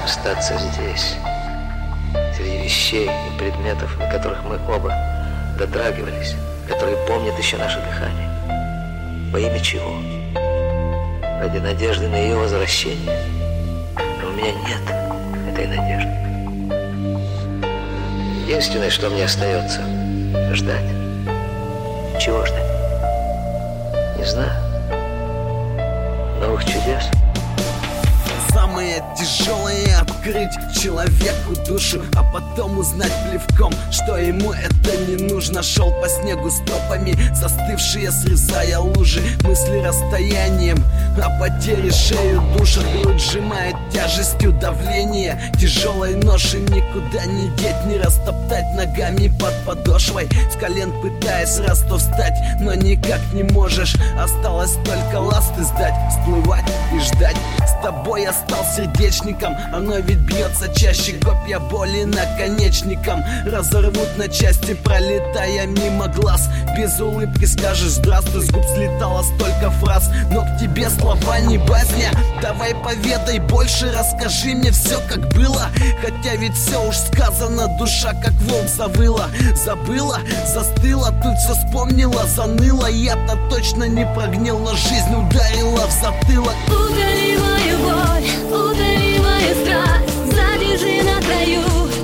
Остаться здесь, среди вещей и предметов, до которых мы оба дотрагивались, которые помнят еще наше дыхание. Во имя чего? Ради надежды на ее возвращение. Но у меня нет этой надежды. Единственное, что мне остается — ждать. Чего ждать? Не знаю. Новых чудес. Самое тяжелое — открыть человеку душу, а потом узнать плевком, что ему это не нужно. Шел по снегу стопами, застывшие, срезая лужи. Мысли расстоянием, а потери шею душат. Грудь сжимает тяжестью давление тяжелой ноши. Никуда не деть, не растоптать ногами под подошвой. С колен пытаясь раз то встать, но никак не можешь. Осталось только ласты сдать, всплывать и ждать. С тобой я стал сердечником, оно ведь бьется чаще. Копья боли наконечником разорвут на части, пролетая мимо глаз. Без улыбки скажешь здравствуй, с губ слетало столько фраз, но к тебе слова не басня. Давай поведай больше, расскажи мне все как было. Хотя ведь все уж сказано, душа как волк завыла. Забыла, застыла, тут все вспомнила, заныла. Я-то точно не прогнил, но жизнь ударила в затылок. Удали мою боль, удали мою страсть, задержи на краю,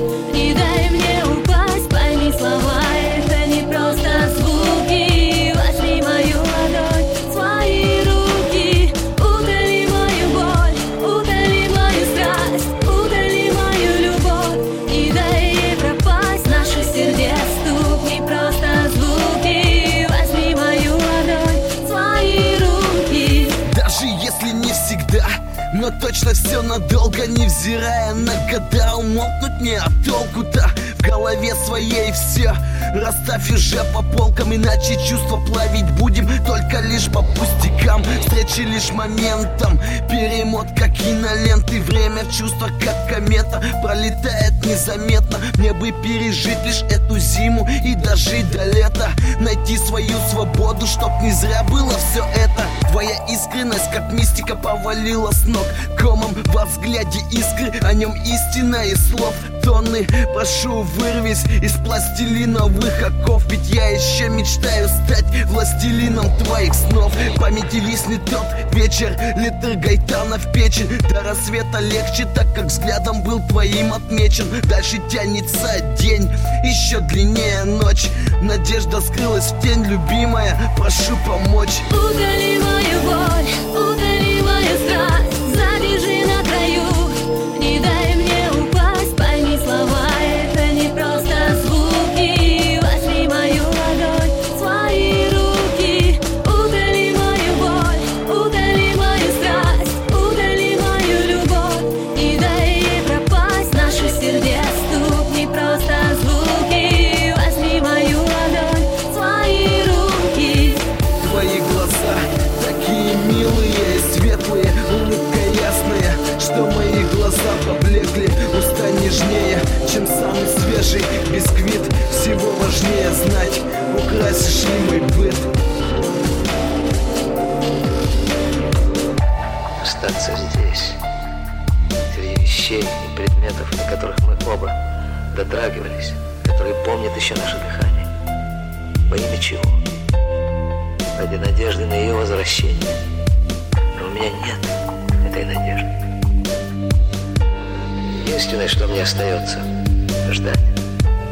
не дай мне упасть. Пойми слова, это не просто звуки. Возьми мою ладонь в свои руки. Удали мою боль, удали мою страсть, удали мою любовь, не дай ей пропасть. Наших сердец стук не просто звуки. Возьми мою ладонь в свои руки. Даже если не всегда, но точно все надолго, невзирая на года. Умолкнуть не от толку-то, в голове своей все расставь уже по полкам, иначе чувства плавить будем только лишь по пустякам. Встречи лишь моментом, перемотка киноленты. Время в чувствах как комета пролетает незаметно. Мне бы пережить лишь эту зиму и дожить до лета. Найти свою свободу, чтоб не зря было все это. Твоя искренность как мистика повалила с ног. Комом во взгляде искры, о нем истина и слов тонны. Прошу, вырвись из пластилиновых оков, ведь я еще мечтаю стать властелином твоих снов. В памяти виснет тот вечер, литр гайтана в печень. До рассвета легче, так как взглядом был твоим отмечен. Дальше тянется день, еще длиннее ночь. Надежда скрылась в тень, любимая, прошу помочь. Удали мою боль, удали мою страсть, задержи на краю, не дай мне упасть. Пойми слова, это не просто звуки. Возьми мою ладонь в свои руки. Удали мою боль, удали мою страсть, удали мою любовь, не дай ей пропасть. Наших сердец стук не просто звуки. Возьми мою ладонь в свои руки. Твои глаза такие милые и светлые, улыбка ясная, что мои глаза поблекли. Уста нежнее, чем самый свежий бисквит. Всего важнее знать, украсишь ли мой быт. Остаться здесь, среди вещей и предметов, до которых мы оба дотрагивались, которые помнят еще наше дыхание. Во имя чего? Ради надежды на ее возвращение. Но у меня нет этой надежды. Единственное, что мне остается — ждать.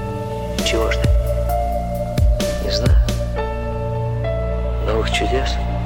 Чего ждать? Не знаю. Новых чудес?